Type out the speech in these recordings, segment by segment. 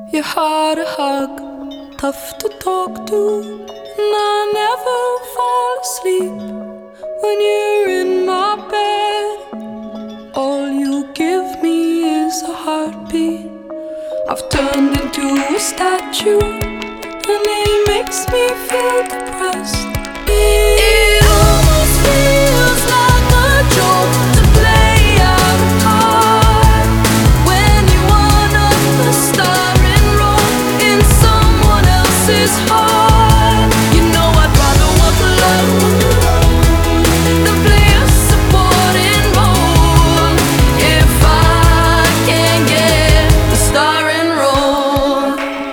You're hard to hug, tough to talk to, and I never fall asleep when you're in my bed. All you give me is a heartbeat. I've turned into a statue, and it makes me feel depressed. It almost feels like a joke to play out a part when you wanna star enroll in someone else's heart. You know I'd rather walk alone than play a supporting role. If I can get the starring role.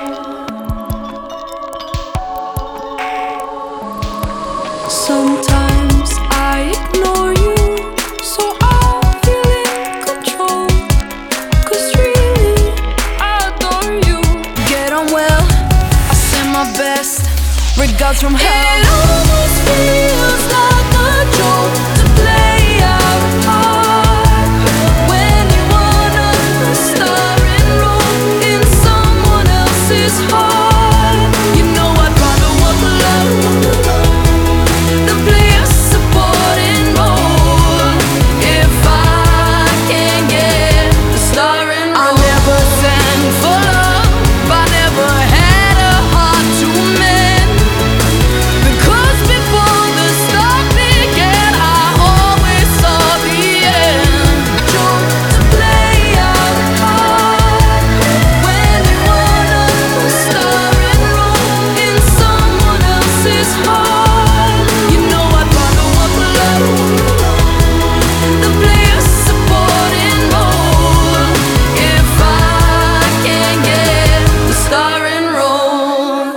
Sometimes I ignore you, so I feel in control. 'Cause really, I adore you. Get on well, I send my best regards from hell. It almost feels like a joke to play out a part when you wanna star enroll in someone else's heart. You know I'd rather walk alone than play a supporting role. If I can get the starring role. I never sang for love, I never had a heart to mend. Because before the start began, I always saw the end. Joke to play out a part when you wanna star enroll in someone else's heart. You know I'd rather walk alone than play a supporting role. If I can get the starring role.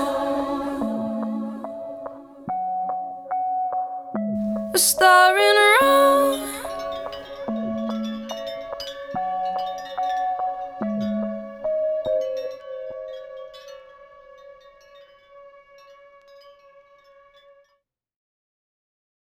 A starring role.